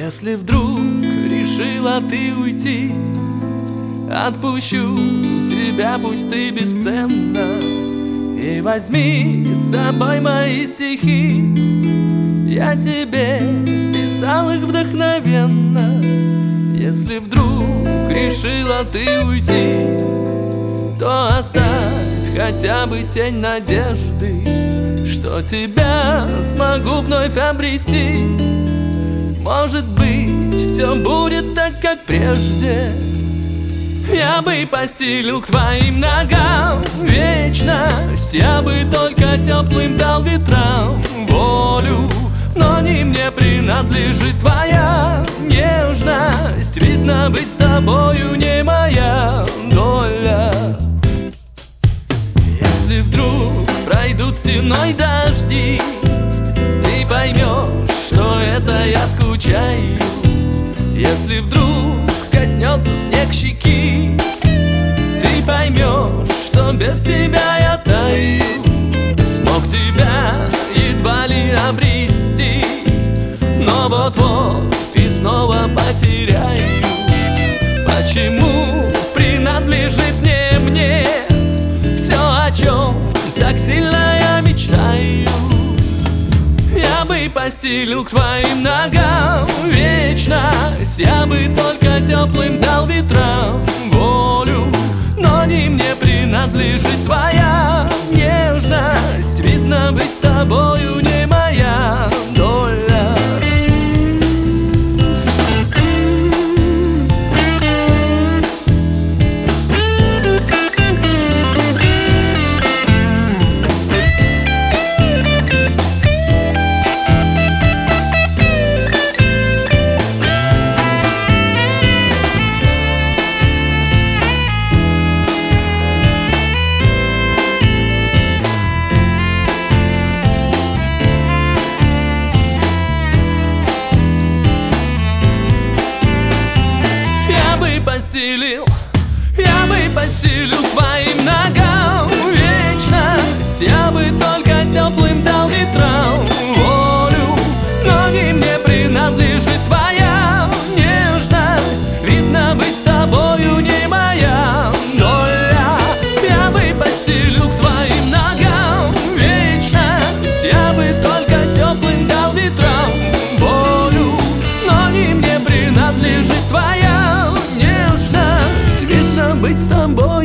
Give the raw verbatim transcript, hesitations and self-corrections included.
Если вдруг решила ты уйти, отпущу тебя, пусть ты бесценна. И возьми с собой мои стихи, я тебе писал их вдохновенно. Если вдруг решила ты уйти, то оставь хотя бы тень надежды, что тебя смогу вновь обрести. Может быть, все будет так, как прежде. Я бы постелил к твоим ногам вечность, я бы только теплым дал ветрам волю. Но не мне принадлежит твоя нежность, видно, быть с тобою не моя доля. Если вдруг пройдут стеной дожди, ты поймешь, что это я скучаю. Если вдруг коснется снег щеки, ты поймешь, что без тебя я таю. Смог тебя едва ли обрести, но вот-вот и снова потеряю. Почему принадлежит не мне все, о чем так сильно я мечтаю? Я бы постелил к твоим ногам вечность, я бы только теплым дал ветрам волю. Но не мне принадлежит твоя нежность, видно, быть с тобою не моя доля. Постелил, я бы постелил твоим ногам вечность, я бы только теплым дал ветрам волю. Но не мне принадлежит твоя нежность, видно, быть с тобою не моя доля. Я бы постелил к твоим ногам вечность, я бы только теплым дал ветрам волю. Но не мне принадлежит твоя, быть с тобой